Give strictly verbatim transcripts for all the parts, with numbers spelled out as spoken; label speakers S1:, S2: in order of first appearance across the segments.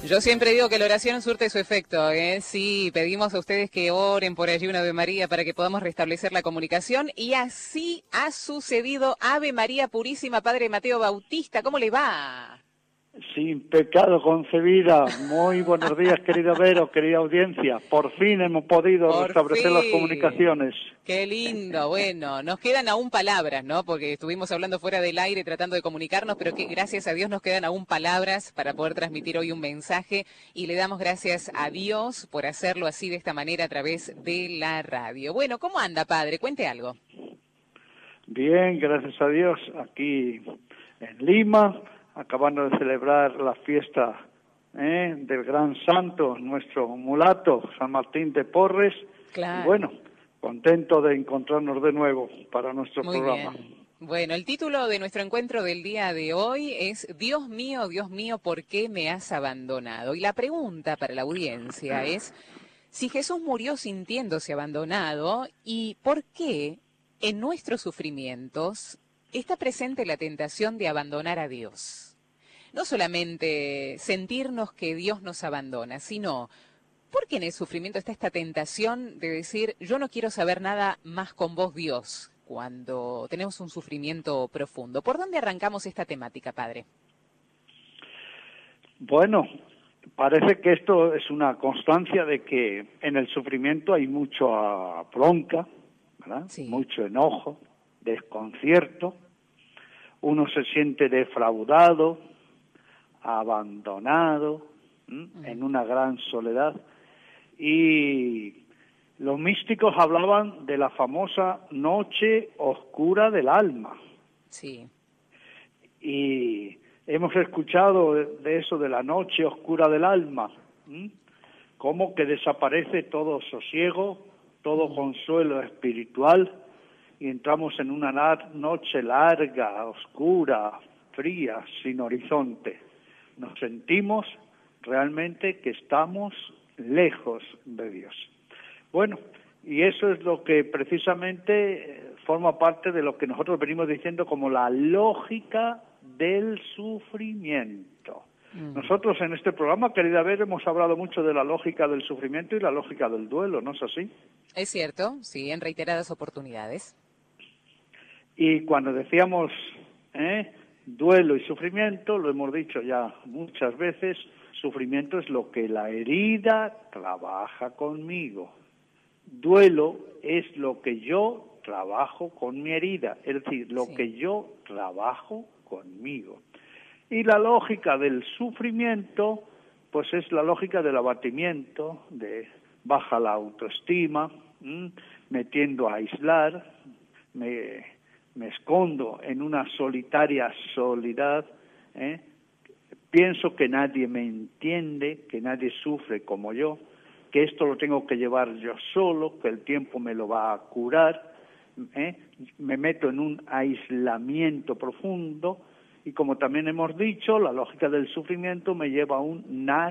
S1: Yo siempre digo que la oración surte su efecto, ¿eh? Sí, pedimos a ustedes que oren por allí una Ave María para que podamos restablecer la comunicación y así ha sucedido. Ave María Purísima, Padre Mateo Bautista, ¿cómo le va?
S2: Sin pecado concebida. Muy buenos días, querido Vero, querida audiencia. Por fin hemos podido
S1: Por
S2: restablecer las
S1: fin.
S2: comunicaciones.
S1: Qué lindo. Bueno, nos quedan aún palabras, ¿no? Porque estuvimos hablando fuera del aire tratando de comunicarnos, pero que gracias a Dios nos quedan aún palabras para poder transmitir hoy un mensaje y le damos gracias a Dios por hacerlo así de esta manera a través de la radio. Bueno, ¿cómo anda, padre? Cuente algo.
S2: Bien, gracias a Dios, aquí en Lima, acabando de celebrar la fiesta ¿eh? del gran santo, nuestro mulato, San Martín de Porres.
S1: Claro.
S2: Y bueno, contento de encontrarnos de nuevo para nuestro
S1: Muy
S2: programa.
S1: bien. Bueno, el título de nuestro encuentro del día de hoy es Dios mío, Dios mío, ¿por qué me has abandonado? Y la pregunta para la audiencia es si Jesús murió sintiéndose abandonado y por qué en nuestros sufrimientos está presente la tentación de abandonar a Dios. No solamente sentirnos que Dios nos abandona, sino ¿por qué en el sufrimiento está esta tentación de decir yo no quiero saber nada más con vos, Dios, cuando tenemos un sufrimiento profundo? ¿Por dónde arrancamos esta temática, padre?
S2: Bueno, parece que esto es una constancia de que en el sufrimiento hay mucha bronca, ¿verdad? Sí. Mucho enojo, desconcierto, uno se siente defraudado, abandonado, ¿m? Uh-huh. en una gran soledad. Y los místicos hablaban de la famosa noche oscura del alma.
S1: Sí.
S2: Y hemos escuchado de eso de la noche oscura del alma, ¿m? Cómo que desaparece todo sosiego, todo consuelo espiritual, y entramos en una noche larga, oscura, fría, sin horizonte. Nos sentimos realmente que estamos lejos de Dios. Bueno, y eso es lo que precisamente forma parte de lo que nosotros venimos diciendo como la lógica del sufrimiento. Mm. Nosotros en este programa, querida Ver, hemos hablado mucho de la lógica del sufrimiento y la lógica del duelo, ¿no es así?
S1: Es cierto, sí, en reiteradas oportunidades.
S2: Y cuando decíamos ¿eh? duelo y sufrimiento, lo hemos dicho ya muchas veces, sufrimiento es lo que la herida trabaja conmigo. Duelo es lo que yo trabajo con mi herida, es decir, lo sí. que yo trabajo conmigo. Y la lógica del sufrimiento, pues es la lógica del abatimiento, de baja la autoestima, ¿m? me tiendo a aislar, me, me escondo en una solitaria soledad, ¿eh? Pienso que nadie me entiende, que nadie sufre como yo, que esto lo tengo que llevar yo solo, que el tiempo me lo va a curar, ¿eh? me meto en un aislamiento profundo y como también hemos dicho, la lógica del sufrimiento me lleva a un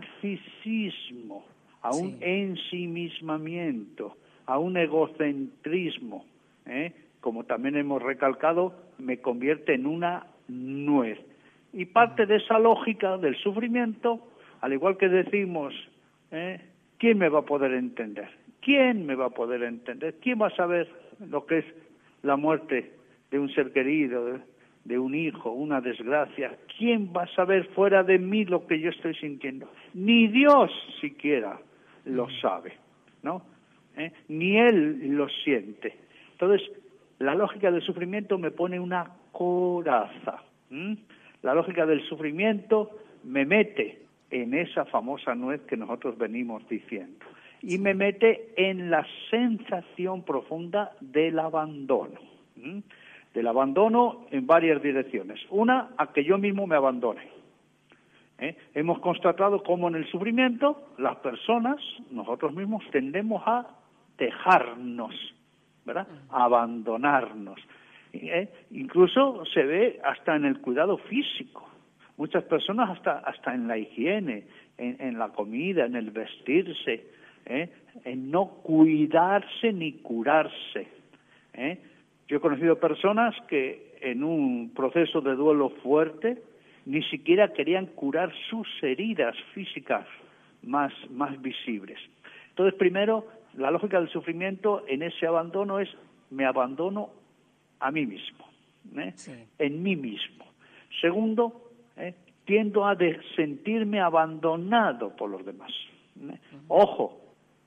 S2: narcisismo, a un sí. ensimismamiento, a un egocentrismo, ¿eh? como también hemos recalcado, me convierte en una nuez. Y parte de esa lógica del sufrimiento, al igual que decimos, ¿eh? ¿quién me va a poder entender? ¿Quién me va a poder entender? ¿Quién va a saber lo que es la muerte de un ser querido, de, de un hijo, una desgracia? ¿Quién va a saber fuera de mí lo que yo estoy sintiendo? Ni Dios siquiera lo sabe, ¿no? ¿Eh? Ni Él lo siente. Entonces, la lógica del sufrimiento me pone una coraza. ¿Mm? La lógica del sufrimiento me mete en esa famosa nuez que nosotros venimos diciendo. Y me mete en la sensación profunda del abandono. ¿Mm? Del abandono en varias direcciones. Una, a que yo mismo me abandone. ¿Eh? Hemos constatado cómo en el sufrimiento las personas, nosotros mismos, tendemos a dejarnos, ¿verdad? A abandonarnos. ¿Eh? Incluso se ve hasta en el cuidado físico. Muchas personas hasta hasta en la higiene, en, en la comida, en el vestirse, ¿eh? en no cuidarse ni curarse. ¿eh? Yo he conocido personas que en un proceso de duelo fuerte ni siquiera querían curar sus heridas físicas más, más visibles. Entonces, primero, la lógica del sufrimiento en ese abandono es me abandono a mí mismo, ¿eh? Sí. En mí mismo. Segundo, ¿eh? tiendo a de sentirme abandonado por los demás. ¿eh? Uh-huh. Ojo,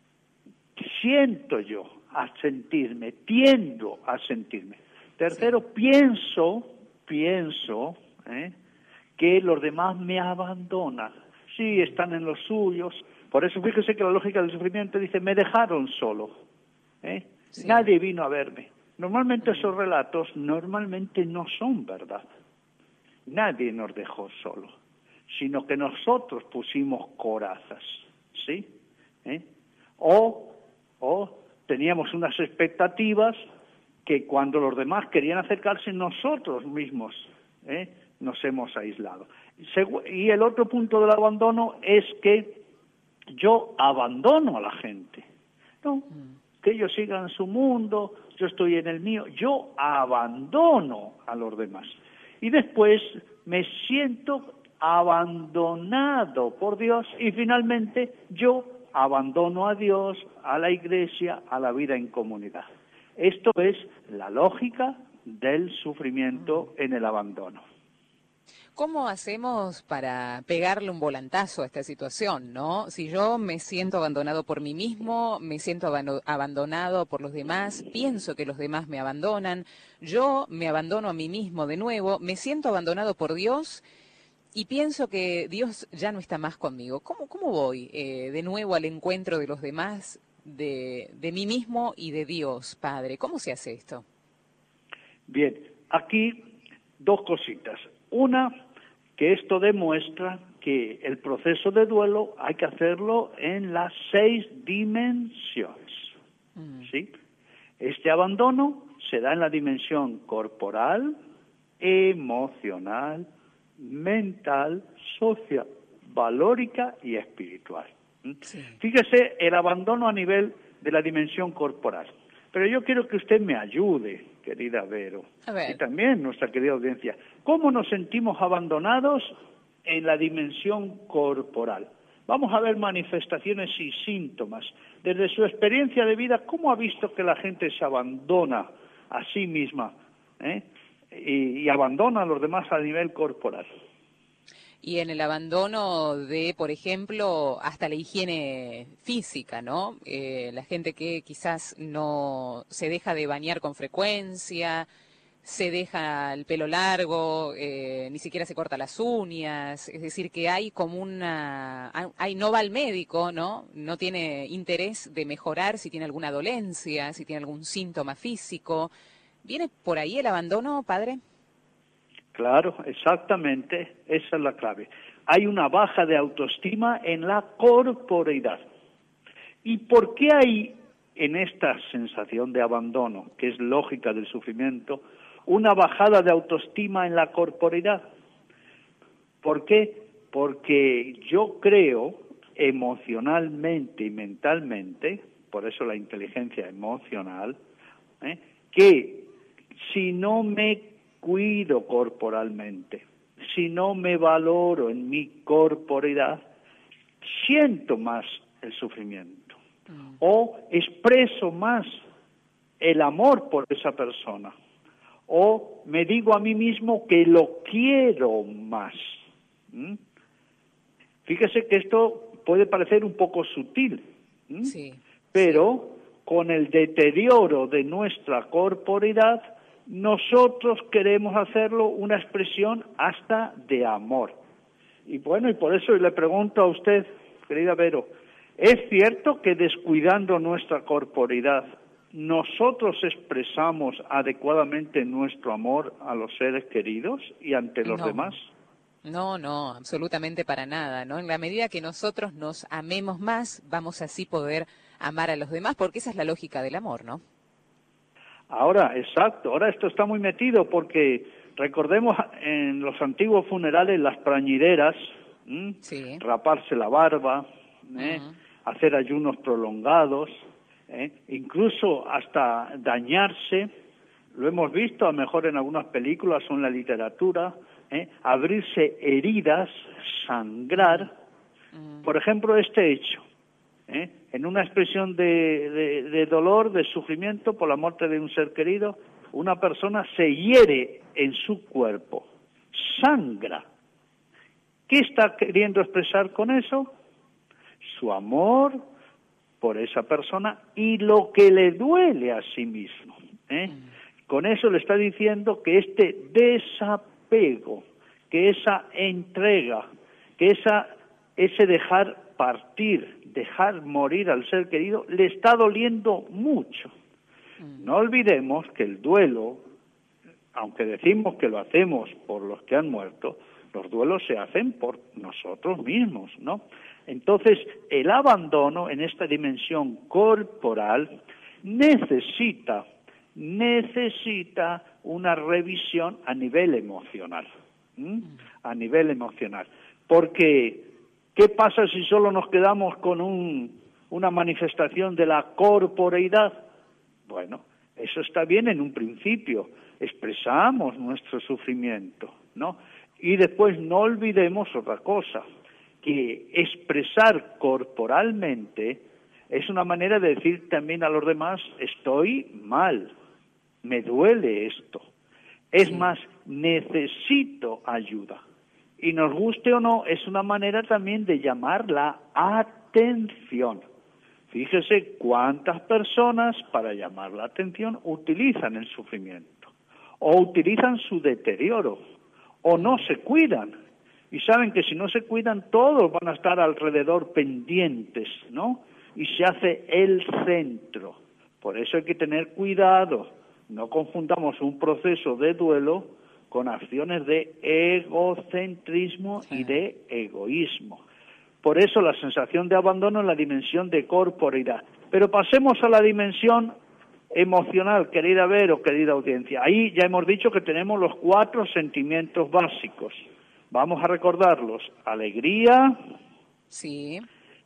S2: siento yo a sentirme, tiendo a sentirme. Tercero, sí. pienso, pienso ¿eh? que los demás me abandonan. Sí, están en los suyos. Por eso fíjese que la lógica del sufrimiento dice, me dejaron solo. ¿eh? Sí. Nadie vino a verme. Normalmente uh-huh. esos relatos normalmente no son verdad. Nadie nos dejó solo, sino que nosotros pusimos corazas, ¿sí? ¿Eh? O, o teníamos unas expectativas que cuando los demás querían acercarse, nosotros mismos ¿eh? nos hemos aislado. Y el otro punto del abandono es que yo abandono a la gente, ¿no? Mm. Que ellos sigan su mundo, yo estoy en el mío, yo abandono a los demás. Y después me siento abandonado por Dios y finalmente yo abandono a Dios, a la iglesia, a la vida en comunidad. Esto es la lógica del sufrimiento en el abandono.
S1: ¿Cómo hacemos para pegarle un volantazo a esta situación, no? Si yo me siento abandonado por mí mismo, me siento ab- abandonado por los demás, pienso que los demás me abandonan, yo me abandono a mí mismo de nuevo, me siento abandonado por Dios y pienso que Dios ya no está más conmigo. ¿Cómo, cómo voy eh, de nuevo al encuentro de los demás, de, de mí mismo y de Dios, Padre? ¿Cómo se hace esto?
S2: Bien, aquí dos cositas. Una, que esto demuestra que el proceso de duelo hay que hacerlo en las seis dimensiones. Mm. ¿Sí? Este abandono se da en la dimensión corporal, emocional, mental, social, valórica y espiritual. Sí. Fíjese el abandono a nivel de la dimensión corporal. Pero yo quiero que usted me ayude, querida Vero, y también nuestra querida audiencia. ¿Cómo nos sentimos abandonados en la dimensión corporal? Vamos a ver manifestaciones y síntomas. Desde su experiencia de vida, ¿cómo ha visto que la gente se abandona a sí misma eh? y, y abandona a los demás a nivel corporal?
S1: Y en el abandono de, por ejemplo, hasta la higiene física, ¿no? Eh, la gente que quizás no se deja de bañar con frecuencia, se deja el pelo largo, eh, ni siquiera se corta las uñas, es decir, que hay como una... hay no va al médico, ¿no? No tiene interés de mejorar si tiene alguna dolencia, si tiene algún síntoma físico. ¿Viene por ahí el abandono, padre?
S2: Claro, exactamente, esa es la clave. Hay una baja de autoestima en la corporeidad. ¿Y por qué hay en esta sensación de abandono, que es lógica del sufrimiento, una bajada de autoestima en la corporeidad? ¿Por qué? Porque yo creo emocionalmente y mentalmente, por eso la inteligencia emocional, ¿eh? que si no me cuido corporalmente, si no me valoro en mi corporeidad, siento más el sufrimiento mm. o expreso más el amor por esa persona o me digo a mí mismo que lo quiero más. ¿Mm? Fíjese que esto puede parecer un poco sutil, ¿Mm? sí, pero sí. con el deterioro de nuestra corporeidad nosotros queremos hacerlo una expresión hasta de amor. Y bueno, y por eso le pregunto a usted, querida Vero, ¿es cierto que descuidando nuestra corporeidad nosotros expresamos adecuadamente nuestro amor a los seres queridos y ante los
S1: no.
S2: demás?
S1: No, no, absolutamente para nada, ¿no? En la medida que nosotros nos amemos más, vamos así poder amar a los demás, porque esa es la lógica del amor, ¿no?
S2: Ahora, exacto, ahora esto está muy metido porque recordemos en los antiguos funerales las plañideras, sí. raparse la barba, ¿eh? uh-huh. hacer ayunos prolongados, ¿eh? incluso hasta dañarse, lo hemos visto a lo mejor en algunas películas o en la literatura, ¿eh? Abrirse heridas, sangrar. Por ejemplo, este hecho, ¿eh? en una expresión de, de, de dolor, de sufrimiento por la muerte de un ser querido, una persona se hiere en su cuerpo, sangra. ¿Qué está queriendo expresar con eso? Su amor por esa persona y lo que le duele a sí mismo. ¿eh? Con eso le está diciendo que este desapego, que esa entrega, que esa, ese dejar partir, dejar morir al ser querido, le está doliendo mucho. No olvidemos que el duelo, aunque decimos que lo hacemos por los que han muerto, los duelos se hacen por nosotros mismos, ¿no? Entonces, el abandono en esta dimensión corporal necesita, necesita una revisión a nivel emocional, ¿m? a nivel emocional. Porque, ¿qué pasa si solo nos quedamos con un, una manifestación de la corporeidad? Bueno, eso está bien en un principio, expresamos nuestro sufrimiento, ¿no? Y después no olvidemos otra cosa, que expresar corporalmente es una manera de decir también a los demás, estoy mal, me duele esto. Es más, necesito ayuda. Y nos guste o no, es una manera también de llamar la atención. Fíjese cuántas personas para llamar la atención utilizan el sufrimiento, o utilizan su deterioro, o no se cuidan. Y saben que si no se cuidan, todos van a estar alrededor pendientes, ¿no? Y se hace el centro. Por eso hay que tener cuidado. No confundamos un proceso de duelo con acciones de egocentrismo y de egoísmo. Por eso la sensación de abandono en la dimensión de corporeidad. Pero pasemos a la dimensión emocional, querida Vero, querida audiencia. Ahí ya hemos dicho que tenemos los cuatro sentimientos básicos. Vamos a recordarlos. Alegría,
S1: sí.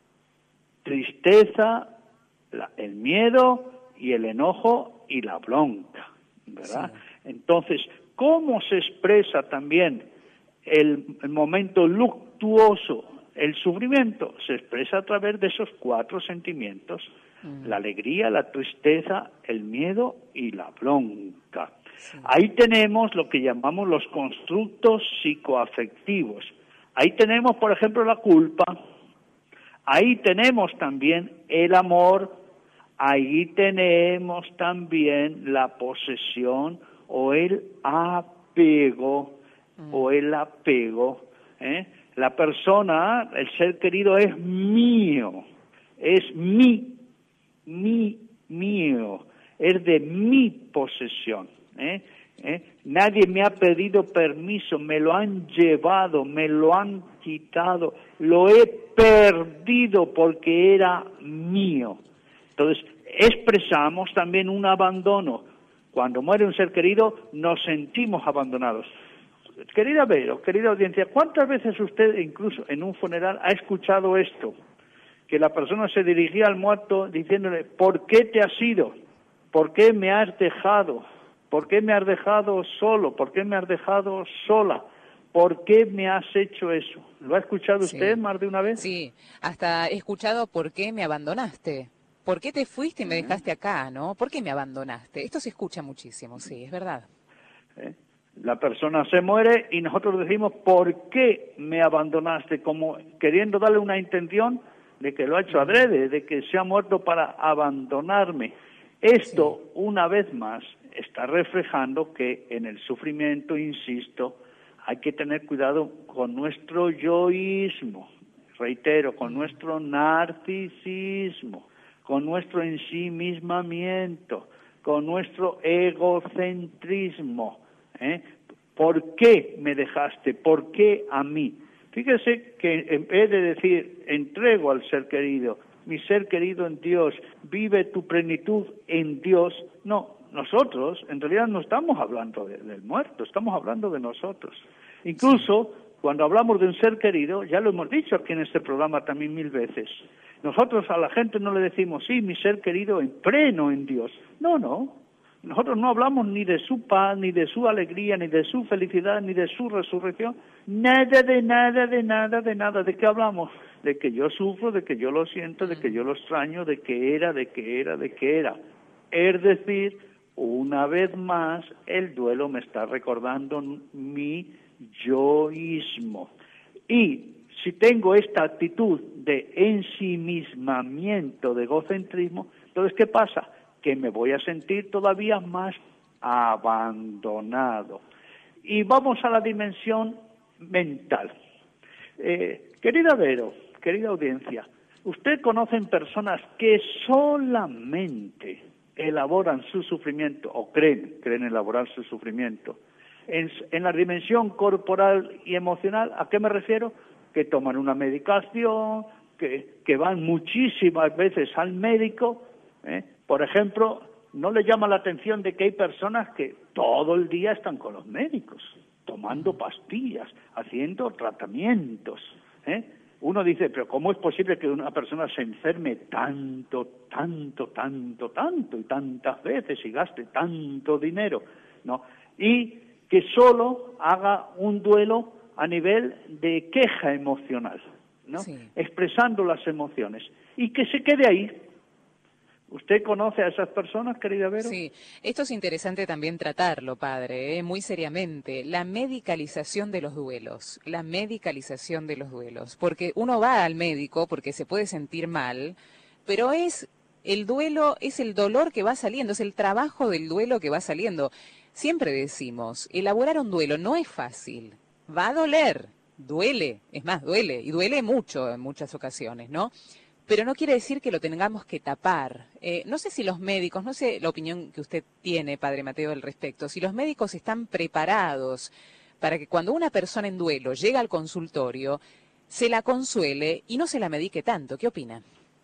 S2: tristeza, la, el miedo y el enojo y la bronca, ¿verdad? Sí. Entonces, ¿cómo se expresa también el, el momento luctuoso? El sufrimiento se expresa a través de esos cuatro sentimientos, mm. la alegría, la tristeza, el miedo y la bronca. Sí. Ahí tenemos lo que llamamos los constructos psicoafectivos. Ahí tenemos, por ejemplo, la culpa, ahí tenemos también el amor, ahí tenemos también la posesión o el apego, mm. o el apego, ¿eh? La persona, el ser querido es mío, es mi, mi, mío, es de mi posesión. ¿eh? ¿Eh? Nadie me ha pedido permiso, me lo han llevado, me lo han quitado, lo he perdido porque era mío. Entonces, expresamos también un abandono. Cuando muere un ser querido, nos sentimos abandonados. Querida Vero, querida audiencia, ¿cuántas veces usted, incluso en un funeral, ha escuchado esto? Que la persona se dirigía al muerto diciéndole, ¿por qué te has ido? ¿Por qué me has dejado? ¿Por qué me has dejado solo? ¿Por qué me has dejado sola? ¿Por qué me has hecho eso? ¿Lo ha escuchado usted sí. más de una vez?
S1: Sí, hasta he escuchado ¿por qué me abandonaste? ¿Por qué te fuiste y me dejaste acá, no? ¿Por qué me abandonaste? Esto se escucha muchísimo, sí, es verdad.
S2: ¿Eh? La persona se muere y nosotros decimos, ¿por qué me abandonaste? Como queriendo darle una intención de que lo ha hecho adrede, de que se ha muerto para abandonarme. Esto, sí. una vez más, está reflejando que en el sufrimiento, insisto, hay que tener cuidado con nuestro yoísmo, reitero, con nuestro narcisismo, con nuestro ensimismamiento, con nuestro egocentrismo. ¿Eh? ¿Por qué me dejaste? ¿Por qué a mí? Fíjese que en vez de decir, entrego al ser querido, mi ser querido en Dios, vive tu plenitud en Dios, no, nosotros en realidad no estamos hablando de, del muerto, estamos hablando de nosotros. Incluso cuando hablamos de un ser querido, ya lo hemos dicho aquí en este programa también mil veces, nosotros a la gente no le decimos, sí, mi ser querido en pleno en Dios. No, no. Nosotros no hablamos ni de su paz, ni de su alegría, ni de su felicidad, ni de su resurrección. Nada, de nada, de nada, de nada. ¿De qué hablamos? De que yo sufro, de que yo lo siento, de que yo lo extraño, de que era, de que era, de que era. Es decir, una vez más, el duelo me está recordando mi yoísmo. Y si tengo esta actitud de ensimismamiento, de egocentrismo, entonces, ¿qué pasa? Que me voy a sentir todavía más abandonado. Y vamos a la dimensión mental. Eh, querida Vero, querida audiencia, ¿usted conocen personas que solamente elaboran su sufrimiento, o creen, creen elaborar su sufrimiento, en, en la dimensión corporal y emocional? ¿A qué me refiero? Que toman una medicación, que, que van muchísimas veces al médico, ¿eh? Por ejemplo, no le llama la atención de que hay personas que todo el día están con los médicos, tomando pastillas, haciendo tratamientos, ¿eh? Uno dice, pero ¿cómo es posible que una persona se enferme tanto, tanto, tanto, tanto y tantas veces y gaste tanto dinero? ¿No? Y que solo haga un duelo a nivel de queja emocional, ¿no? Sí. Expresando las emociones, y que se quede ahí. ¿Usted conoce a esas personas, querida Vero?
S1: Sí, esto es interesante también tratarlo, padre, ¿eh? Muy seriamente. La medicalización de los duelos, la medicalización de los duelos. Porque uno va al médico porque se puede sentir mal, pero es el duelo, es el dolor que va saliendo, es el trabajo del duelo que va saliendo. Siempre decimos, elaborar un duelo no es fácil, va a doler, duele, es más, duele, y duele mucho en muchas ocasiones, ¿no? Pero no quiere decir que lo tengamos que tapar. Eh, no sé si los médicos, no sé la opinión que usted tiene, Padre Mateo, al respecto, si los médicos están preparados para que cuando una persona en duelo llega al consultorio, se la consuele y no se la medique tanto. ¿Qué opina?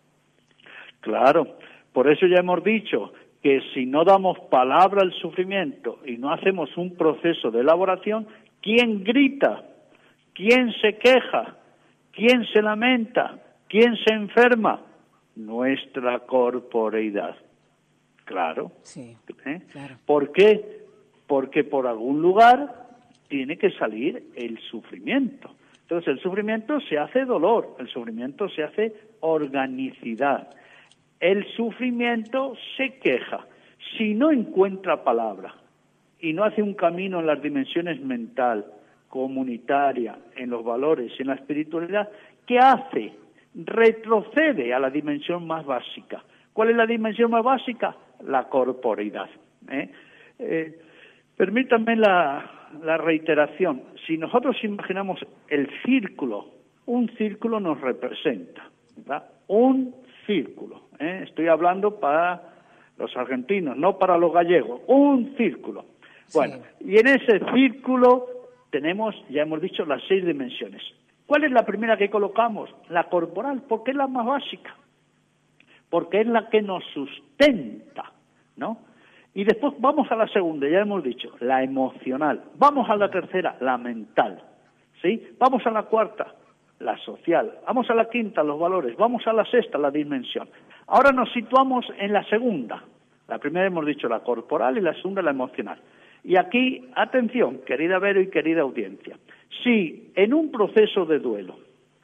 S2: Claro, por eso ya hemos dicho que si no damos palabra al sufrimiento y no hacemos un proceso de elaboración, ¿quién grita? ¿Quién se queja? ¿Quién se lamenta? ¿Quién se enferma? Nuestra corporeidad. Claro.
S1: Sí,
S2: ¿Eh?
S1: claro.
S2: ¿Por qué? Porque por algún lugar tiene que salir el sufrimiento. Entonces el sufrimiento se hace dolor, el sufrimiento se hace organicidad. El sufrimiento se queja. Si no encuentra palabra y no hace un camino en las dimensiones mental, comunitaria, en los valores, en la espiritualidad, ¿qué hace? Retrocede a la dimensión más básica. ¿Cuál es la dimensión más básica? La corporeidad. ¿eh? Eh, permítanme la, la reiteración. Si nosotros imaginamos el círculo, un círculo nos representa, ¿verdad? Un círculo. ¿eh? Estoy hablando para los argentinos, no para los gallegos. Un círculo. Bueno, sí. Y en ese círculo tenemos, ya hemos dicho, las seis dimensiones. ¿Cuál es la primera que colocamos? La corporal, porque es la más básica, porque es la que nos sustenta, ¿no? Y después vamos a la segunda, ya hemos dicho, la emocional. Vamos a la tercera, la mental, ¿sí? Vamos a la cuarta, la social. Vamos a la quinta, los valores. Vamos a la sexta, la dimensión. Ahora nos situamos en la segunda. La primera hemos dicho la corporal y la segunda la emocional. Y aquí, atención, querida Vero y querida audiencia. Si en un proceso de duelo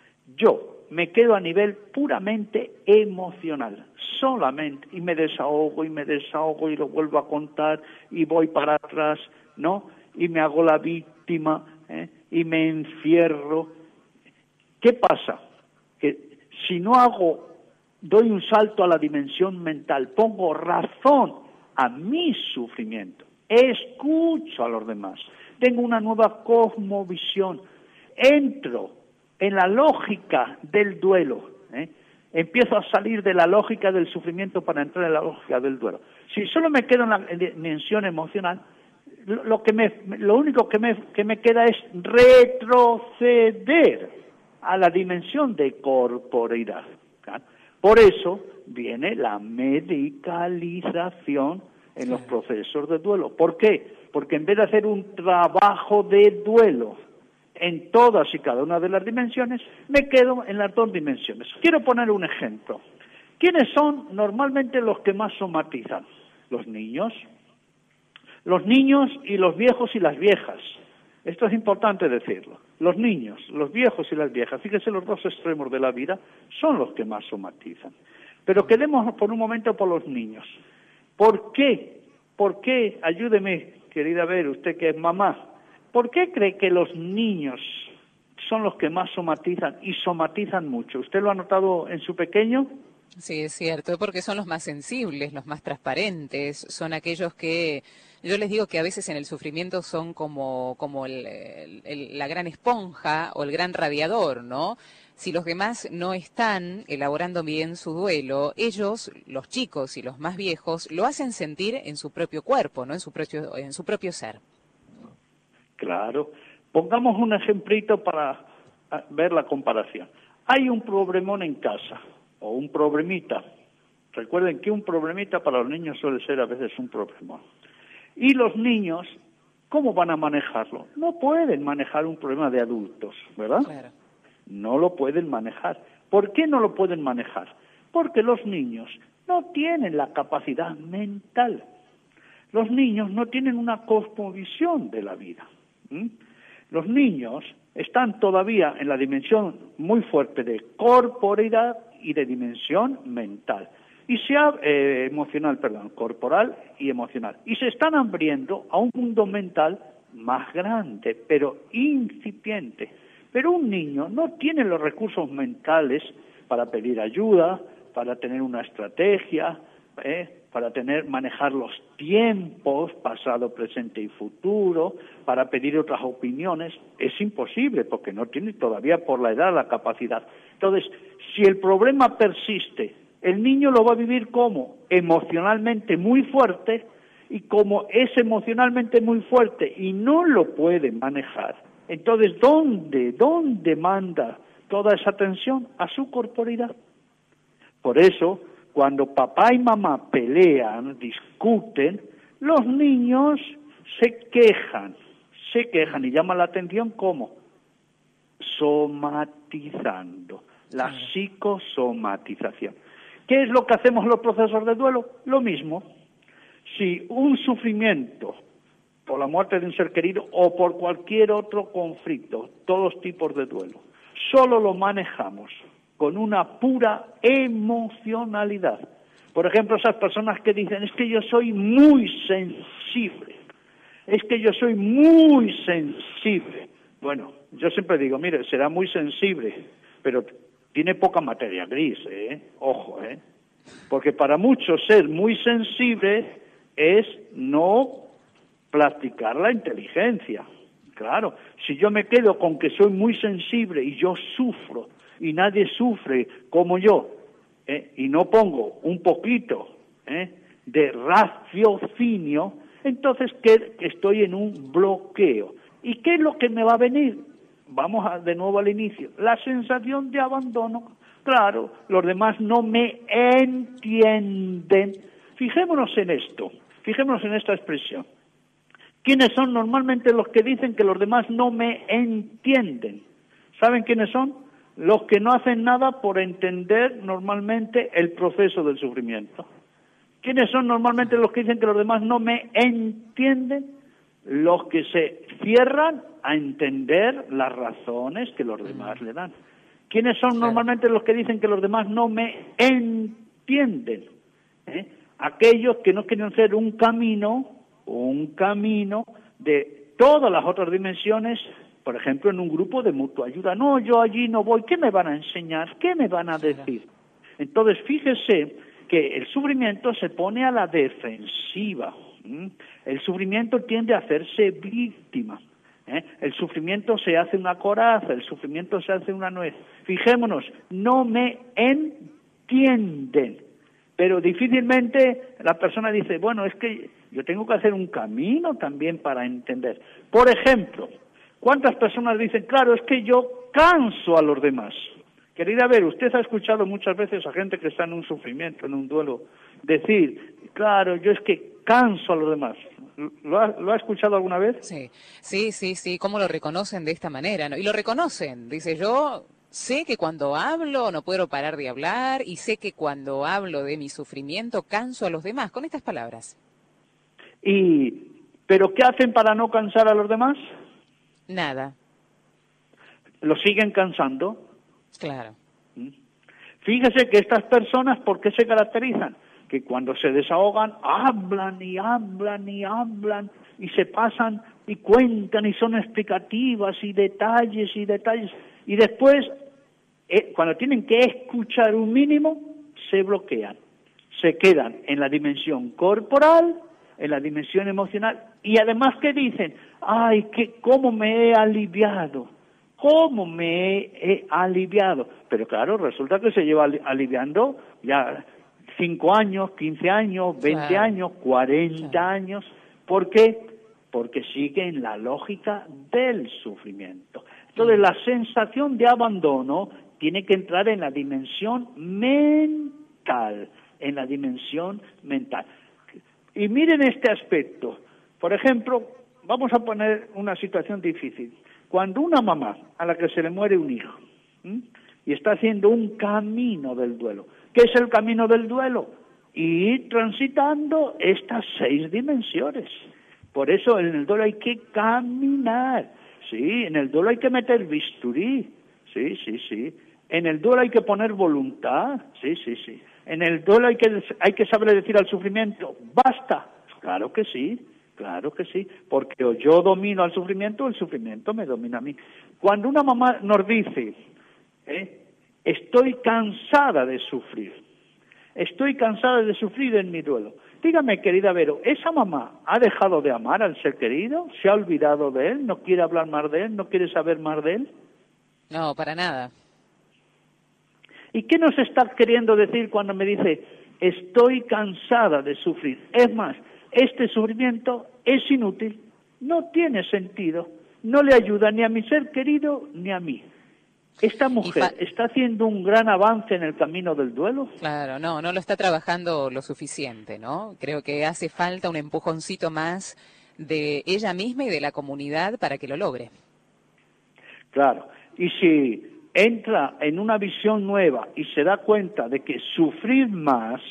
S2: yo me quedo a nivel puramente emocional, solamente, y me desahogo y me desahogo y lo vuelvo a contar y voy para atrás, ¿no? Y me hago la víctima, ¿eh? Y me encierro. ¿Qué pasa? Que si no hago, doy un salto a la dimensión mental, pongo razón a mi sufrimiento, escucho a los demás, tengo una nueva cosmovisión, entro en la lógica del duelo, ¿eh? Empiezo a salir de la lógica del sufrimiento para entrar en la lógica del duelo. Si solo me quedo en la dimensión emocional, lo, lo, que me, lo único que me, que me queda es retroceder a la dimensión de corporeidad. ¿Claro? Por eso viene la medicalización en los procesos de duelo. ¿Por qué? Porque en vez de hacer un trabajo de duelo en todas y cada una de las dimensiones, me quedo en las dos dimensiones. Quiero poner un ejemplo. ¿Quiénes son normalmente los que más somatizan? Los niños, Los niños y los viejos y las viejas. Esto es importante decirlo. Los niños, los viejos y las viejas, fíjese, los dos extremos de la vida son los que más somatizan. Pero quedemos por un momento por los niños. ¿Por qué? ¿Por qué? Ayúdeme, querida Ver, usted que es mamá. ¿Por qué cree que los niños son los que más somatizan y somatizan mucho? ¿Usted lo ha notado en su pequeño?
S1: Sí, es cierto, porque son los más sensibles, los más transparentes, son aquellos que, yo les digo que a veces en el sufrimiento son como, como el, el- el- la gran esponja o el gran radiador, ¿no? Si los demás no están elaborando bien su duelo, ellos, los chicos y los más viejos, lo hacen sentir en su propio cuerpo, ¿no? En su propio, en su propio ser.
S2: Claro. Pongamos un ejemplito para ah, ver la comparación. Hay un problemón en casa, o un problemita. Recuerden que un problemita para los niños suele ser a veces un problemón. Y los niños, ¿cómo van a manejarlo? No pueden manejar un problema de adultos, ¿verdad?
S1: Claro.
S2: No lo pueden manejar. ¿Por qué no lo pueden manejar? Porque los niños no tienen la capacidad mental. Los niños no tienen una cosmovisión de la vida. ¿Mm? Los niños están todavía en la dimensión muy fuerte de corporeidad y de dimensión mental. Y se ha, eh, emocional, perdón, corporal y emocional. Y se están abriendo a un mundo mental más grande, pero incipiente. Pero un niño no tiene los recursos mentales para pedir ayuda, para tener una estrategia, ¿eh? para tener manejar los tiempos, pasado, presente y futuro, para pedir otras opiniones. Es imposible porque no tiene todavía por la edad la capacidad. Entonces, si el problema persiste, el niño lo va a vivir como emocionalmente muy fuerte, y como es emocionalmente muy fuerte y no lo puede manejar, entonces, ¿dónde, dónde manda toda esa tensión? A su corporidad. Por eso, cuando papá y mamá pelean, discuten, los niños se quejan, se quejan y llaman la atención ¿cómo? Somatizando, la psicosomatización. ¿Qué es lo que hacemos los procesos de duelo? Lo mismo. Si un sufrimiento por la muerte de un ser querido o por cualquier otro conflicto, todos tipos de duelo, solo lo manejamos con una pura emocionalidad. Por ejemplo, esas personas que dicen, es que yo soy muy sensible, es que yo soy muy sensible. Bueno, yo siempre digo, mire, será muy sensible, pero tiene poca materia gris, ¿eh? Ojo, ¿eh? Porque para muchos ser muy sensible es no practicar la inteligencia. Claro, si yo me quedo con que soy muy sensible y yo sufro y nadie sufre como yo, ¿eh? y no pongo un poquito ¿eh? de raciocinio, entonces ¿qué? Estoy en un bloqueo. ¿Y qué es lo que me va a venir? Vamos a, de nuevo al inicio, la sensación de abandono. Claro, los demás no me entienden. Fijémonos en esto, fijémonos en esta expresión. ¿Quiénes son normalmente los que dicen que los demás no me entienden? ¿Saben quiénes son? Los que no hacen nada por entender normalmente el proceso del sufrimiento. ¿Quiénes son normalmente los que dicen que los demás no me entienden? Los que se cierran a entender las razones que los demás le dan. ¿Quiénes son normalmente los que dicen que los demás no me entienden? ¿Eh? Aquellos que no quieren hacer un camino, un camino de todas las otras dimensiones, por ejemplo, en un grupo de mutua ayuda. No, yo allí no voy. ¿Qué me van a enseñar? ¿Qué me van a decir? Entonces, fíjese que el sufrimiento se pone a la defensiva. ¿Mm? El sufrimiento tiende a hacerse víctima. ¿Eh? El sufrimiento se hace una coraza, el sufrimiento se hace una nuez. Fijémonos, no me entienden. Pero difícilmente la persona dice, bueno, es que yo tengo que hacer un camino también para entender. Por ejemplo, ¿cuántas personas dicen, claro, es que yo canso a los demás? Querida Ver, usted ha escuchado muchas veces a gente que está en un sufrimiento, en un duelo, decir, claro, yo es que canso a los demás. ¿Lo ha, ¿Lo ha escuchado alguna vez?
S1: Sí, sí, sí, sí, cómo lo reconocen de esta manera, ¿no? Y lo reconocen, dice, yo sé que cuando hablo no puedo parar de hablar y sé que cuando hablo de mi sufrimiento canso a los demás, con estas palabras.
S2: Y ¿Pero qué hacen para no cansar a los demás?
S1: Nada.
S2: Lo siguen cansando.
S1: Claro.
S2: Fíjese que estas personas, ¿por qué se caracterizan? Que cuando se desahogan, hablan y hablan y hablan y se pasan y cuentan y son explicativas y detalles y detalles. Y después, eh, cuando tienen que escuchar un mínimo, se bloquean. Se quedan en la dimensión corporal, en la dimensión emocional, y además que dicen, ay, que cómo me he aliviado, cómo me he, he aliviado. Pero claro, resulta que se lleva aliviando ya cinco años, quince años, veinte
S1: claro.
S2: años, cuarenta claro. años. ¿Por qué? Porque sigue en la lógica del sufrimiento. Entonces, mm. la sensación de abandono tiene que entrar en la dimensión mental, en la dimensión mental. Y miren este aspecto. Por ejemplo, vamos a poner una situación difícil. Cuando una mamá a la que se le muere un hijo, ¿m? y está haciendo un camino del duelo. ¿Qué es el camino del duelo? Ir transitando estas seis dimensiones. Por eso en el duelo hay que caminar. Sí, en el duelo hay que meter bisturí. Sí, sí, sí. En el duelo hay que poner voluntad. Sí, sí, sí. En el duelo hay que, hay que saber decir al sufrimiento, ¡basta! Claro que sí, claro que sí, porque o yo domino al sufrimiento o el sufrimiento me domina a mí. Cuando una mamá nos dice, ¿eh? estoy cansada de sufrir, estoy cansada de sufrir en mi duelo. Dígame, querida Vero, ¿esa mamá ha dejado de amar al ser querido? ¿Se ha olvidado de él? ¿No quiere hablar más de él? ¿No quiere saber más de él?
S1: No, para nada.
S2: ¿Y qué nos está queriendo decir cuando me dice, estoy cansada de sufrir? Es más, este sufrimiento es inútil, no tiene sentido, no le ayuda ni a mi ser querido ni a mí. ¿Esta mujer está haciendo un gran avance en el camino del duelo?
S1: Claro, no, no lo está trabajando lo suficiente, ¿no? Creo que hace falta un empujoncito más de ella misma y de la comunidad para que lo logre.
S2: Claro, y si entra en una visión nueva y se da cuenta de que sufrir más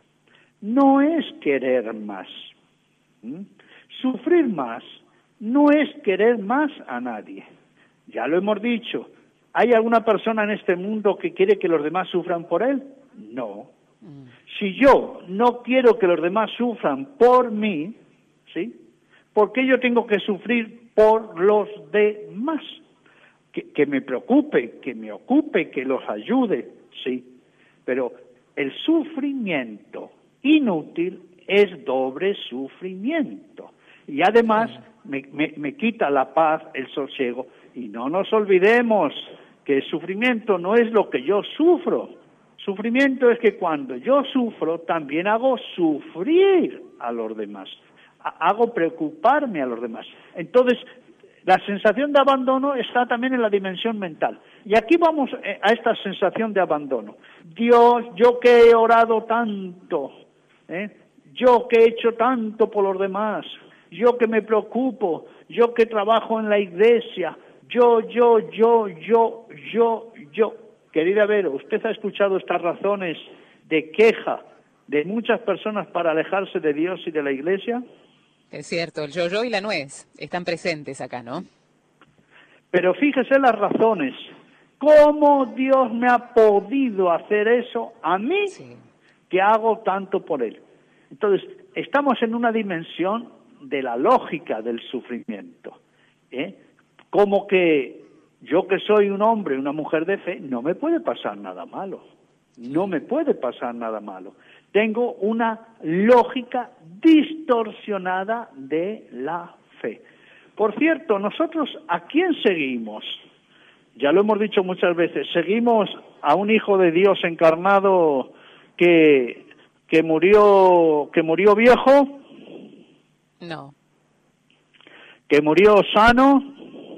S2: no es querer más. ¿Mm? Sufrir más no es querer más a nadie. Ya lo hemos dicho. ¿Hay alguna persona en este mundo que quiere que los demás sufran por él? No. Mm. Si yo no quiero que los demás sufran por mí, ¿sí? ¿Por qué yo tengo que sufrir por los demás? Que, que me preocupe, que me ocupe, que los ayude, sí. Pero el sufrimiento inútil es doble sufrimiento. Y además me, me, me quita la paz, el sosiego. Y no nos olvidemos que el sufrimiento no es lo que yo sufro. Sufrimiento es que cuando yo sufro también hago sufrir a los demás. Hago preocuparme a los demás. Entonces, la sensación de abandono está también en la dimensión mental. Y aquí vamos a esta sensación de abandono. Dios, yo que he orado tanto, ¿eh? yo que he hecho tanto por los demás, yo que me preocupo, yo que trabajo en la iglesia, yo, yo, yo, yo, yo, yo. Querida Vero, ¿usted ha escuchado estas razones de queja de muchas personas para alejarse de Dios y de la iglesia?
S1: Es cierto, el yo-yo y la nuez están presentes acá, ¿no?
S2: Pero fíjese las razones. ¿Cómo Dios me ha podido hacer eso a mí, sí, que hago tanto por Él? Entonces, estamos en una dimensión de la lógica del sufrimiento. ¿eh? Como que yo que soy un hombre, una mujer de fe, no me puede pasar nada malo. No me puede pasar nada malo. Tengo una lógica distorsionada de la fe. Por cierto, nosotros, ¿a quién seguimos? Ya lo hemos dicho muchas veces, seguimos a un Hijo de Dios encarnado que, que murió, que murió viejo.
S1: No.
S2: Que murió sano.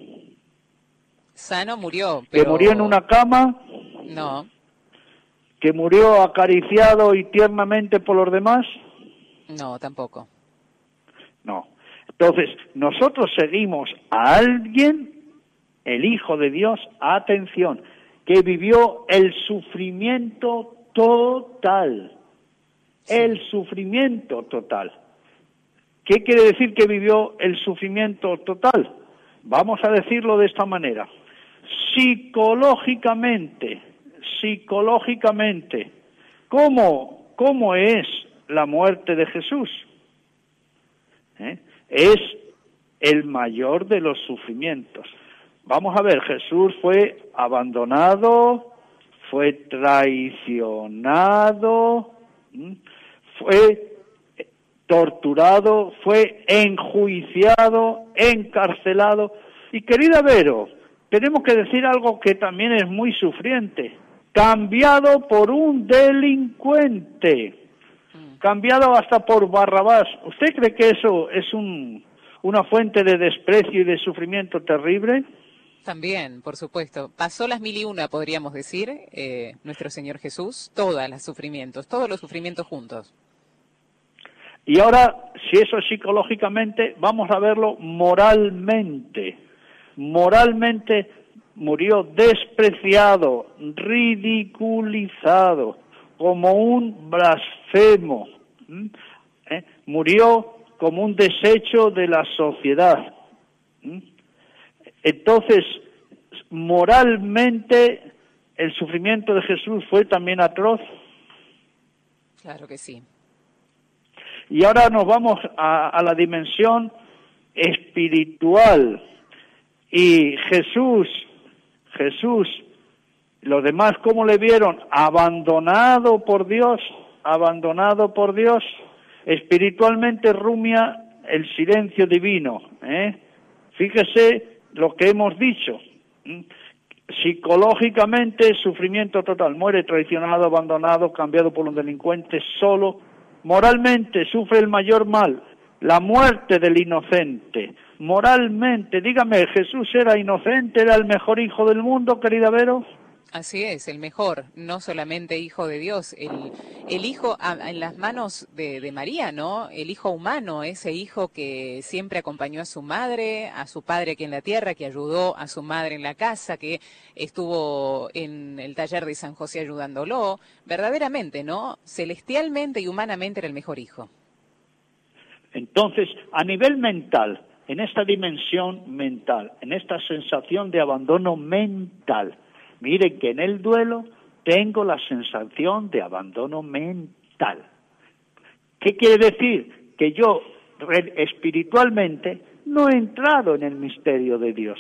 S1: Sano murió, pero...
S2: Que murió en una cama.
S1: No.
S2: Que murió acariciado y tiernamente por los demás.
S1: No, tampoco.
S2: No. Entonces, nosotros seguimos a alguien, el Hijo de Dios, atención, que vivió el sufrimiento total. Sí. El sufrimiento total. ¿Qué quiere decir que vivió el sufrimiento total? Vamos a decirlo de esta manera. Psicológicamente, psicológicamente, ¿cómo, cómo es la muerte de Jesús? ¿Eh? Es el mayor de los sufrimientos. Vamos a ver, Jesús fue abandonado, fue traicionado, ¿sí? Fue torturado, fue enjuiciado, encarcelado. Y querida Vero, tenemos que decir algo que también es muy sufriente. Cambiado por un delincuente, cambiado hasta por Barrabás. ¿Usted cree que eso es un, una fuente de desprecio y de sufrimiento terrible?
S1: También, por supuesto. Pasó las mil y una, podríamos decir, eh, nuestro Señor Jesús, todos los sufrimientos, todos los sufrimientos juntos.
S2: Y ahora, si eso es psicológicamente, vamos a verlo moralmente. Moralmente murió despreciado, ridiculizado, como un blasfemo. ¿Eh? Murió como un desecho de la sociedad. ¿Mm? Entonces, moralmente, el sufrimiento de Jesús fue también atroz.
S1: Claro que sí.
S2: Y ahora nos vamos a, a la dimensión espiritual. Y Jesús, Jesús, los demás, ¿cómo le vieron? Abandonado por Dios, abandonado por Dios. Espiritualmente rumia el silencio divino. ¿eh? Fíjese lo que hemos dicho. ¿Mm? Psicológicamente, sufrimiento total. Muere traicionado, abandonado, cambiado por un delincuente, solo. Moralmente, sufre el mayor mal, la muerte del inocente. Moralmente, dígame, ¿Jesús era inocente? ¿Era el mejor hijo del mundo, querida Vero?
S1: Así es, el mejor, no solamente hijo de Dios, el, el hijo a, en las manos de, de María, ¿no? El hijo humano, ese hijo que siempre acompañó a su madre, a su padre aquí en la tierra, que ayudó a su madre en la casa, que estuvo en el taller de San José ayudándolo, verdaderamente, ¿no? Celestialmente y humanamente era el mejor hijo.
S2: Entonces, a nivel mental, en esta dimensión mental, en esta sensación de abandono mental, miren que en el duelo tengo la sensación de abandono mental. ¿Qué quiere decir? Que yo espiritualmente no he entrado en el misterio de Dios.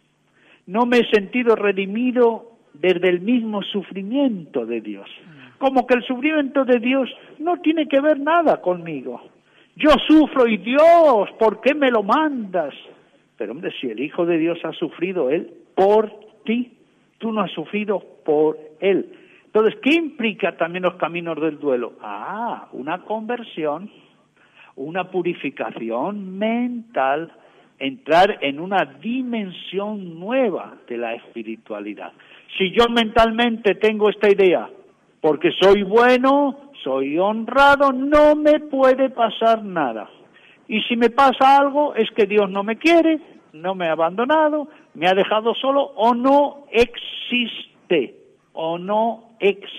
S2: No me he sentido redimido desde el mismo sufrimiento de Dios. Como que el sufrimiento de Dios no tiene que ver nada conmigo. Yo sufro y Dios, ¿por qué me lo mandas? Pero hombre, si el Hijo de Dios ha sufrido Él por ti, tú no has sufrido por Él. Entonces, ¿qué implica también los caminos del duelo? Ah, una conversión, una purificación mental, entrar en una dimensión nueva de la espiritualidad. Si yo mentalmente tengo esta idea, porque soy bueno, soy honrado, no me puede pasar nada. Y si me pasa algo, es que Dios no me quiere, no me ha abandonado, me ha dejado solo, o no existe, o no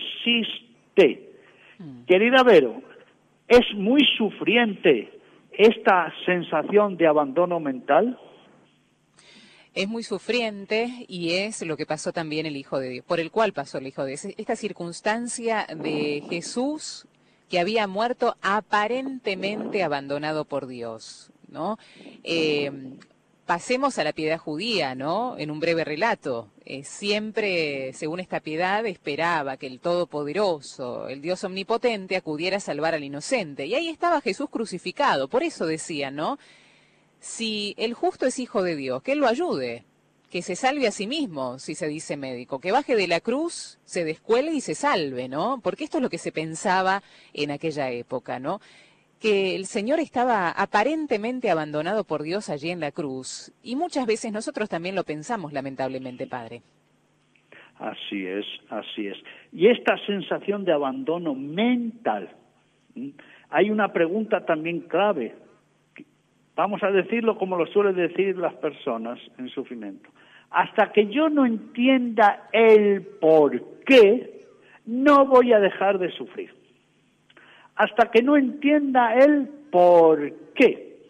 S2: existe. Mm. Querida Vero, es muy sufriente esta sensación de abandono mental.
S1: Es muy sufriente y es lo que pasó también el Hijo de Dios, por el cual pasó el Hijo de Dios. Esta circunstancia de Jesús que había muerto aparentemente abandonado por Dios, ¿no? Eh, pasemos a la piedad judía, ¿no? En un breve relato. Eh, siempre, según esta piedad, esperaba que el Todopoderoso, el Dios Omnipotente, acudiera a salvar al inocente. Y ahí estaba Jesús crucificado. Por eso decía, ¿no? Si el justo es hijo de Dios, que Él lo ayude, que se salve a sí mismo, si se dice médico, que baje de la cruz, se descuele y se salve, ¿no? Porque esto es lo que se pensaba en aquella época, ¿no? Que el Señor estaba aparentemente abandonado por Dios allí en la cruz, y muchas veces nosotros también lo pensamos, lamentablemente, Padre.
S2: Así es, así es. Y esta sensación de abandono mental, ¿sí? Hay una pregunta también clave. Vamos a decirlo como lo suelen decir las personas en sufrimiento. Hasta que yo no entienda el por qué, no voy a dejar de sufrir. Hasta que no entienda el por qué.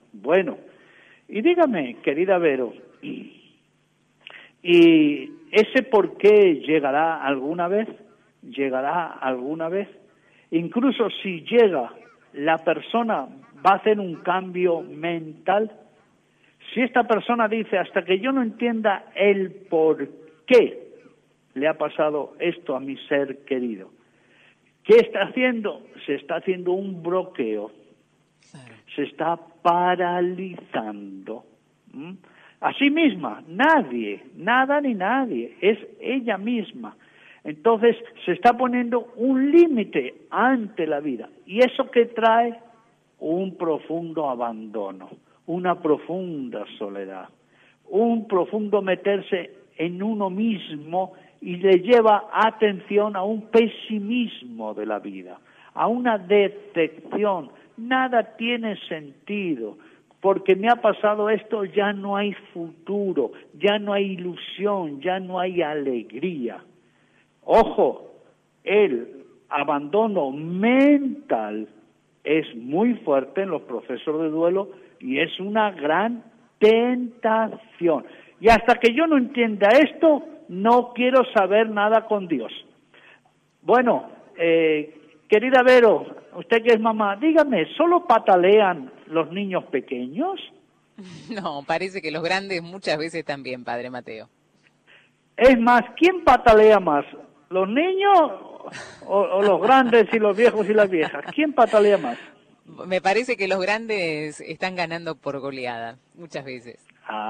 S2: Bueno, y dígame, querida Vero, ¿y ese por qué llegará alguna vez? ¿Llegará alguna vez? Incluso si llega, la persona va a hacer un cambio mental. Si esta persona dice, hasta que yo no entienda el por qué le ha pasado esto a mi ser querido, ¿qué está haciendo? Se está haciendo un bloqueo, se está paralizando. ¿Mm? A sí misma, nadie, nada ni nadie, es ella misma. Entonces se está poniendo un límite ante la vida. ¿Y eso qué trae? Un profundo abandono, una profunda soledad, un profundo meterse en uno mismo y le lleva atención a un pesimismo de la vida, a una decepción. Nada tiene sentido. Porque me ha pasado esto, ya no hay futuro, ya no hay ilusión, ya no hay alegría. Ojo, el abandono mental es muy fuerte en los procesos de duelo y es una gran tentación. Y hasta que yo no entienda esto, no quiero saber nada con Dios. Bueno, eh, querida Vero, usted que es mamá, dígame, ¿solo patalean los niños pequeños?
S1: No, parece que los grandes muchas veces también, Padre Mateo.
S2: Es más, ¿quién patalea más? ¿Los niños o, o los grandes y los viejos y las viejas? ¿Quién patalea más?
S1: Me parece que los grandes están ganando por goleada, muchas veces.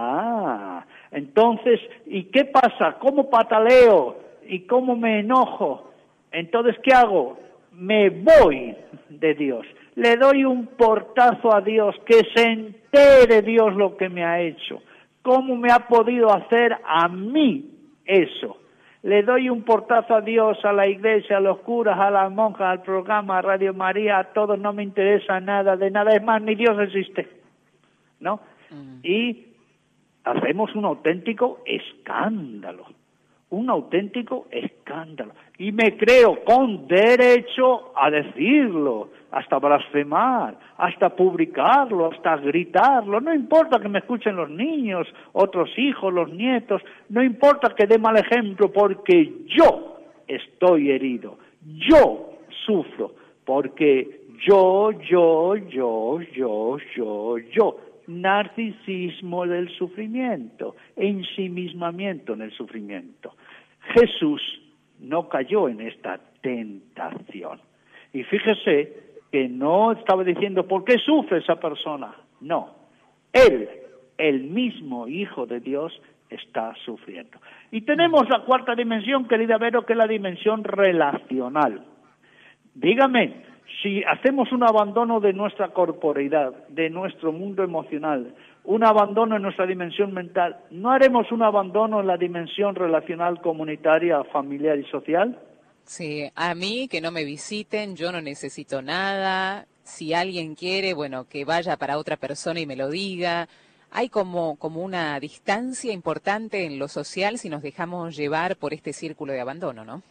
S2: Ah, entonces, ¿y qué pasa? ¿Cómo pataleo? ¿Y cómo me enojo? Entonces, ¿qué hago? Me voy de Dios. Le doy un portazo a Dios, que se entere Dios lo que me ha hecho. ¿Cómo me ha podido hacer a mí eso? Le doy un portazo a Dios, a la iglesia, a los curas, a las monjas, al programa, a Radio María, a todos, no me interesa nada de nada. Es más, ni Dios existe, ¿no? Mm. Y hacemos un auténtico escándalo. Un auténtico escándalo. Y me creo con derecho a decirlo, hasta blasfemar, hasta publicarlo, hasta gritarlo. No importa que me escuchen los niños, otros hijos, los nietos. No importa que dé mal ejemplo, porque yo estoy herido. Yo sufro, porque yo, yo, yo, yo, yo, yo. Narcisismo del sufrimiento, ensimismamiento en el sufrimiento. Jesús no cayó en esta tentación. Y fíjese que no estaba diciendo, ¿por qué sufre esa persona? No, él, el mismo Hijo de Dios, está sufriendo. Y tenemos la cuarta dimensión, querida Vero, que es la dimensión relacional. Dígame, si hacemos un abandono de nuestra corporeidad, de nuestro mundo emocional, un abandono en nuestra dimensión mental, ¿no haremos un abandono en la dimensión relacional, comunitaria, familiar y social?
S1: Sí, a mí que no me visiten, yo no necesito nada. Si alguien quiere, bueno, que vaya para otra persona y me lo diga. Hay como, como una distancia importante en lo social si nos dejamos llevar por este círculo de abandono, ¿no?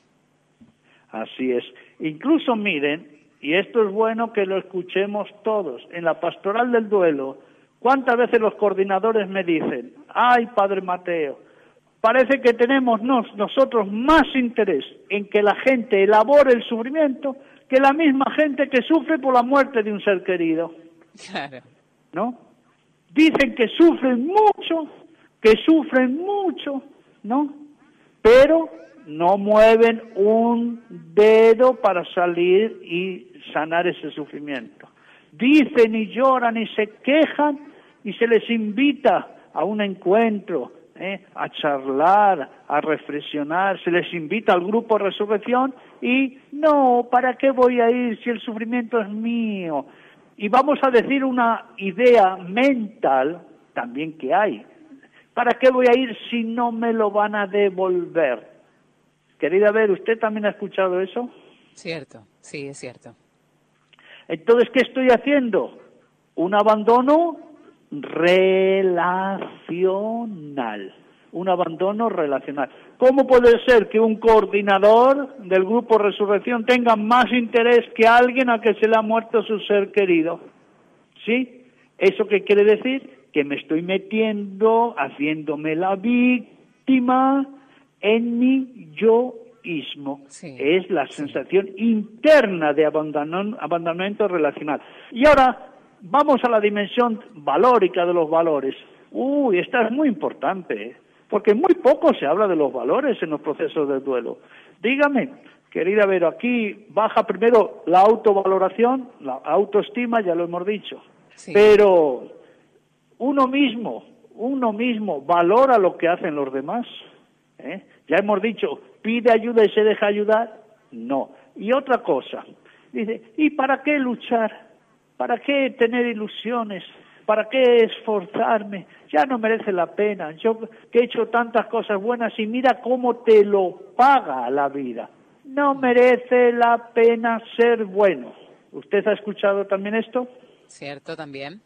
S2: Así es. Incluso miren, y esto es bueno que lo escuchemos todos, en la pastoral del duelo, ¿cuántas veces los coordinadores me dicen, ay, Padre Mateo, parece que tenemos nos, nosotros más interés en que la gente elabore el sufrimiento que la misma gente que sufre por la muerte de un ser querido?
S1: Claro.
S2: ¿No? Dicen que sufren mucho, que sufren mucho, ¿no? Pero no mueven un dedo para salir y sanar ese sufrimiento. Dicen y lloran y se quejan y se les invita a un encuentro, ¿eh? a charlar, a reflexionar, se les invita al grupo Resurrección y no, ¿para qué voy a ir si el sufrimiento es mío? Y vamos a decir una idea mental también que hay. ¿Para qué voy a ir si no me lo van a devolver? Querida Ver, ¿usted también ha escuchado eso?
S1: Cierto, sí, es cierto.
S2: Entonces, ¿qué estoy haciendo? Un abandono relacional. Un abandono relacional. ¿Cómo puede ser que un coordinador del grupo Resurrección tenga más interés que alguien a que se le ha muerto su ser querido? ¿Sí? ¿Eso qué quiere decir? Que me estoy metiendo, haciéndome la víctima en mi yoísmo.
S1: Sí,
S2: es la
S1: sí.
S2: sensación interna de abandono, abandonamiento relacional. Y ahora vamos a la dimensión valórica de los valores. Uy, esta es muy importante, ¿eh? Porque muy poco se habla de los valores en los procesos de duelo. Dígame, querida Vero, aquí baja primero la autovaloración, la autoestima, ya lo hemos dicho.
S1: Sí.
S2: Pero uno mismo, uno mismo valora lo que hacen los demás. ¿eh? Ya hemos dicho, pide ayuda y se deja ayudar. No. Y otra cosa, dice, ¿y para qué luchar? ¿Para qué tener ilusiones? ¿Para qué esforzarme? Ya no merece la pena. Yo que he hecho tantas cosas buenas y mira cómo te lo paga la vida. No merece la pena ser bueno. ¿Usted ha escuchado también esto?
S1: Cierto, también.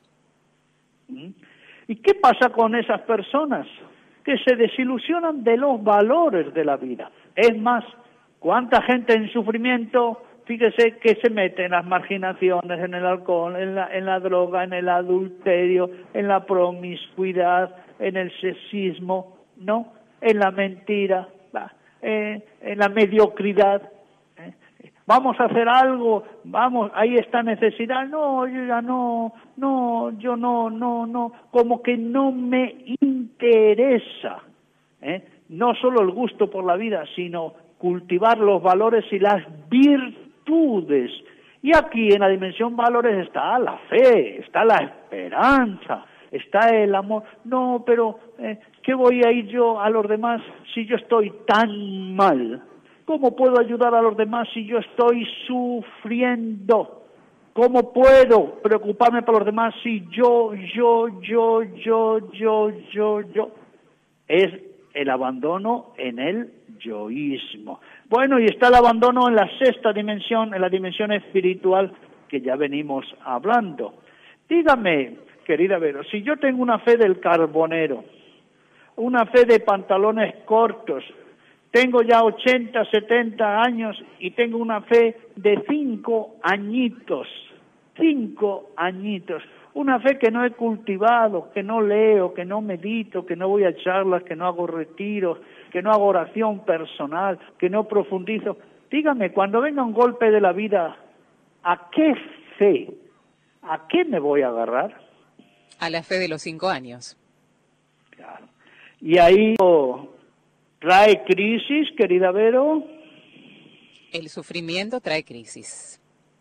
S2: ¿Y qué pasa con esas personas que se desilusionan de los valores de la vida? Es más, ¿cuánta gente en sufrimiento, fíjese, que se mete en las marginaciones, en el alcohol, en la, en la droga, en el adulterio, en la promiscuidad, en el sexismo, ¿no? En la mentira, eh, en la mediocridad? ¿eh? Vamos a hacer algo, vamos, hay esta necesidad, no, yo ya no, no, yo no, no, no, como que no me interesa, ¿eh? no solo el gusto por la vida, sino cultivar los valores y las virtudes. Y aquí en la dimensión valores está la fe, está la esperanza, está el amor. No, pero eh, ¿qué voy a ir yo a los demás si yo estoy tan mal? ¿Cómo puedo ayudar a los demás si yo estoy sufriendo? ¿Cómo puedo preocuparme por los demás si yo, yo, yo, yo, yo, yo, yo? Es el abandono en el yoísmo. Bueno, y está el abandono en la sexta dimensión, en la dimensión espiritual que ya venimos hablando. Dígame, querida Vero, si yo tengo una fe del carbonero, una fe de pantalones cortos, tengo ya ochenta, setenta años y tengo una fe de cinco añitos, cinco añitos. Una fe que no he cultivado, que no leo, que no medito, que no voy a charlas, que no hago retiros, que no hago oración personal, que no profundizo. Dígame, cuando venga un golpe de la vida, ¿a qué fe? ¿A qué me voy a agarrar?
S1: A la fe de los cinco años.
S2: Claro. Y ahí oh, trae crisis, querida Vero.
S1: El sufrimiento trae crisis.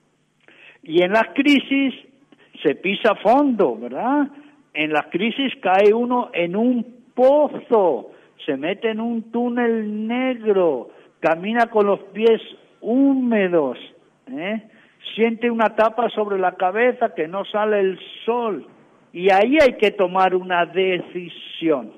S2: Y en las crisis se pisa fondo, ¿verdad? En las crisis cae uno en un pozo, se mete en un túnel negro, camina con los pies húmedos, ¿eh? siente una tapa sobre la cabeza que no sale el sol. Y ahí hay que tomar una decisión,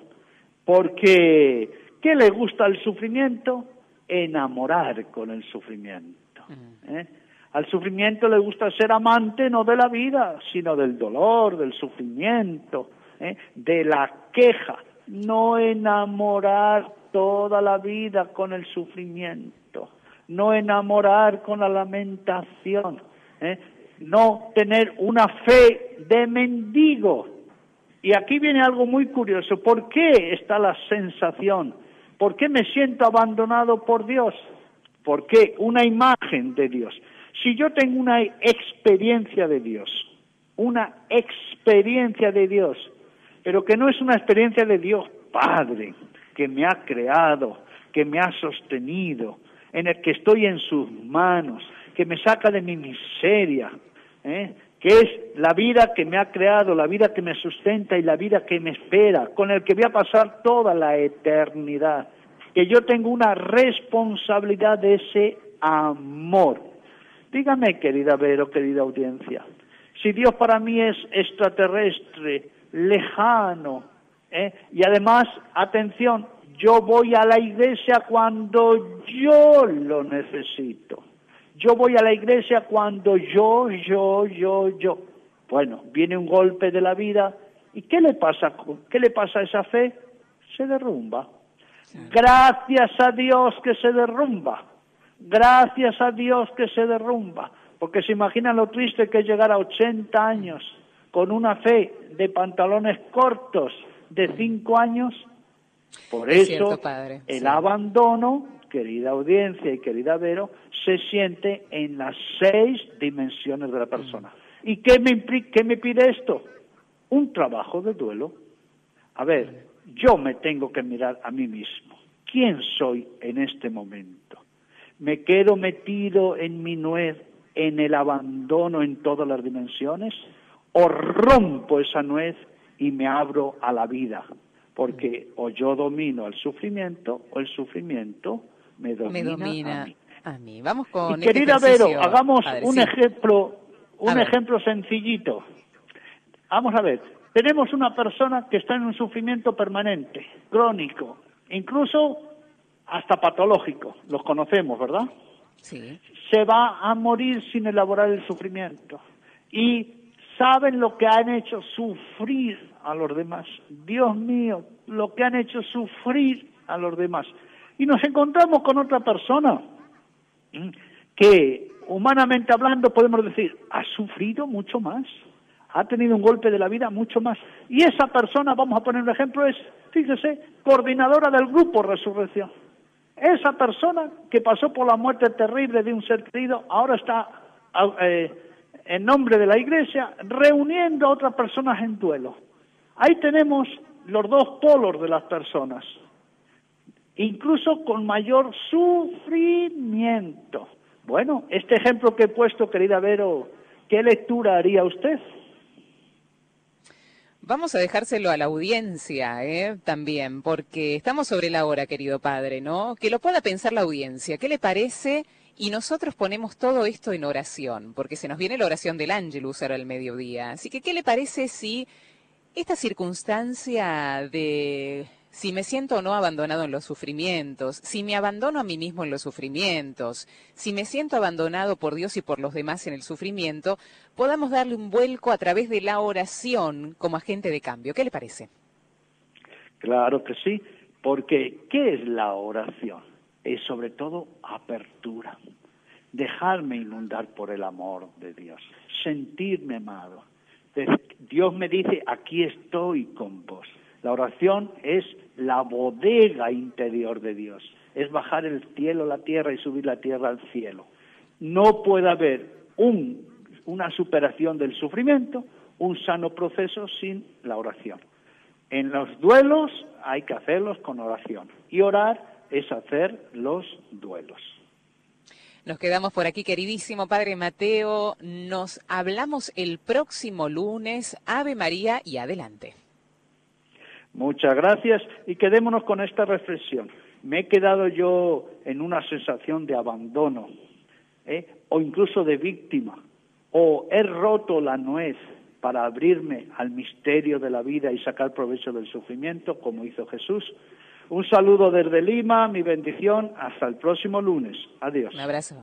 S2: porque ¿qué le gusta al sufrimiento? Enamorar con el sufrimiento, ¿eh? Al sufrimiento le gusta ser amante no de la vida, sino del dolor, del sufrimiento, ¿eh? de la queja. No enamorar toda la vida con el sufrimiento, no enamorar con la lamentación, ¿eh? no tener una fe de mendigo. Y aquí viene algo muy curioso. ¿Por qué está la sensación? ¿Por qué me siento abandonado por Dios? ¿Por qué? Una imagen de Dios. Si yo tengo una experiencia de Dios, una experiencia de Dios, pero que no es una experiencia de Dios Padre, que me ha creado, que me ha sostenido, en el que estoy en sus manos, que me saca de mi miseria, ¿eh? que es la vida que me ha creado, la vida que me sustenta y la vida que me espera, con el que voy a pasar toda la eternidad, que yo tengo una responsabilidad de ese amor. Dígame, querida Vero, querida audiencia, si Dios para mí es extraterrestre, lejano, ¿eh? y además, atención, yo voy a la iglesia cuando yo lo necesito. Yo voy a la iglesia cuando yo, yo, yo, yo. Bueno, viene un golpe de la vida, ¿y qué le pasa? ¿Qué le pasa a esa fe? Se derrumba. Gracias a Dios que se derrumba. Gracias a Dios que se derrumba, porque se imaginan lo triste que es llegar a ochenta años con una fe de pantalones cortos de cinco años. Por
S1: Es
S2: eso
S1: cierto, padre,
S2: el
S1: sí.
S2: abandono, querida audiencia y querida Vero, se siente en las seis dimensiones de la persona. Mm. ¿Y qué me, impli- qué me pide esto? Un trabajo de duelo. A ver, yo me tengo que mirar a mí mismo. ¿Quién soy en este momento? ¿Me quedo metido en mi nuez, en el abandono en todas las dimensiones? ¿O rompo esa nuez y me abro a la vida? Porque o yo domino el sufrimiento o el sufrimiento me domina,
S1: me domina
S2: a mí.
S1: A mí. Vamos con
S2: y
S1: este
S2: querida
S1: ejercicio,
S2: Vero, hagamos
S1: padre,
S2: un
S1: sí.
S2: ejemplo, un ejemplo sencillito. Vamos a ver, tenemos una persona que está en un sufrimiento permanente, crónico, incluso hasta patológico, los conocemos, ¿verdad?
S1: Sí.
S2: Se va a morir sin elaborar el sufrimiento. Y saben lo que han hecho sufrir a los demás. Dios mío, lo que han hecho sufrir a los demás. Y nos encontramos con otra persona que, humanamente hablando, podemos decir, ha sufrido mucho más, ha tenido un golpe de la vida mucho más. Y esa persona, vamos a poner un ejemplo, es, fíjese, coordinadora del grupo Resurrección. Esa persona que pasó por la muerte terrible de un ser querido, ahora está eh, en nombre de la Iglesia reuniendo a otras personas en duelo. Ahí tenemos los dos polos de las personas, incluso con mayor sufrimiento. Bueno, este ejemplo que he puesto, querida Vero, ¿qué lectura haría usted?
S1: Vamos a dejárselo a la audiencia, ¿eh? También, porque estamos sobre la hora, querido padre, ¿no? Que lo pueda pensar la audiencia. ¿Qué le parece? Y nosotros ponemos todo esto en oración, porque se nos viene la oración del Ángelus ahora al mediodía. Así que, ¿qué le parece si esta circunstancia de si me siento o no abandonado en los sufrimientos, si me abandono a mí mismo en los sufrimientos, si me siento abandonado por Dios y por los demás en el sufrimiento, podamos darle un vuelco a través de la oración como agente de cambio? ¿Qué le parece?
S2: Claro que sí, porque ¿qué es la oración? Es sobre todo apertura, dejarme inundar por el amor de Dios, sentirme amado. Dios me dice, aquí estoy con vos. La oración es la bodega interior de Dios, es bajar el cielo a la tierra y subir la tierra al cielo. No puede haber un, una superación del sufrimiento, un sano proceso sin la oración. En los duelos hay que hacerlos con oración y orar es hacer los duelos.
S1: Nos quedamos por aquí, queridísimo Padre Mateo. Nos hablamos el próximo lunes. Ave María y adelante.
S2: Muchas gracias y quedémonos con esta reflexión. Me he quedado yo en una sensación de abandono, ¿eh? o incluso de víctima, o he roto la nuez para abrirme al misterio de la vida y sacar provecho del sufrimiento, como hizo Jesús. Un saludo desde Lima, mi bendición, hasta el próximo lunes. Adiós.
S1: Un abrazo.